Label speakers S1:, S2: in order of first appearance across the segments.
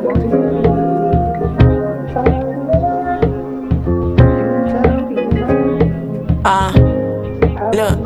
S1: Ah, look.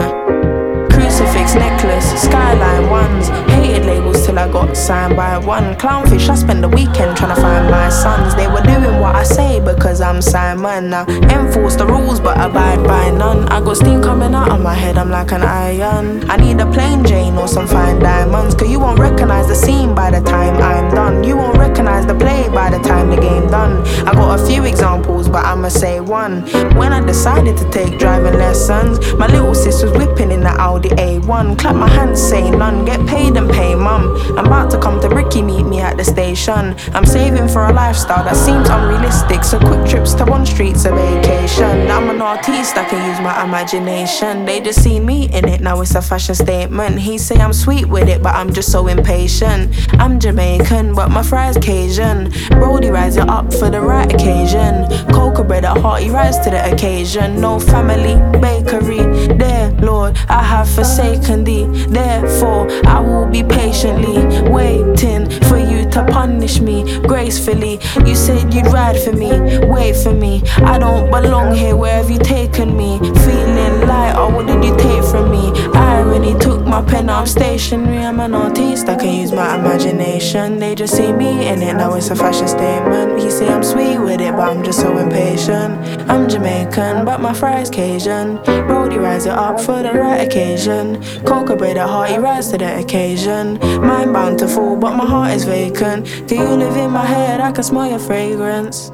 S1: Crucifix necklace, skyline ones. Hated labels till I got signed by one. Clownfish, I spent the weekend trying to find my sons. They were doing what I say because I'm Simon. Now enforce the rules but abide by none. I got steam coming out of my head, I'm like an iron. I need a plain Jane or some fine diamonds, cause you won't recognize the scene by the time I'm done. You won't recognize the play by the time the game done. I got a few examples but I'ma say one. When I decided to take driving lessons, my little sis was whipping in the Audi A1. Clap my hands, say none, get paid and pay mum. I'm about to come to Ricky, meet me at the station. I'm saving for a lifestyle that seems unrealistic, so quick trips to one street's a vacation. I'm an artiste, I can use my imagination. They just see me in it, now it's a fashion statement. He say I'm sweet with it, but I'm just so impatient. I'm Jamaican, but my fries Cajun. Brody rise it up for the right occasion. Cocoa bread at heart, he rise to the occasion. No family, bakery, there, Lord, I have forsaken thee. Therefore, I will be patiently waiting for you to punish me gracefully. You said you'd ride for me, wait for me. I don't belong here, where have you taken me? Feeling light, or what did you take from me? Irony took my pen, I'm stationary. I'm an artiste, I can use my imagination. They just see me in it, now it's a fashion statement. He say I'm sweet with it, but I'm just so impatient. I'm Jamaican, but my fries Cajun. Brody rise it up for the right occasion. Cocoa bread at heart, he rise to the occasion. Mind bound to fall, but my heart is vacant. Do you live in my head? I can smell your fragrance.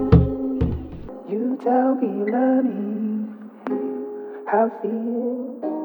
S1: You tell me, Lenny, how I feel.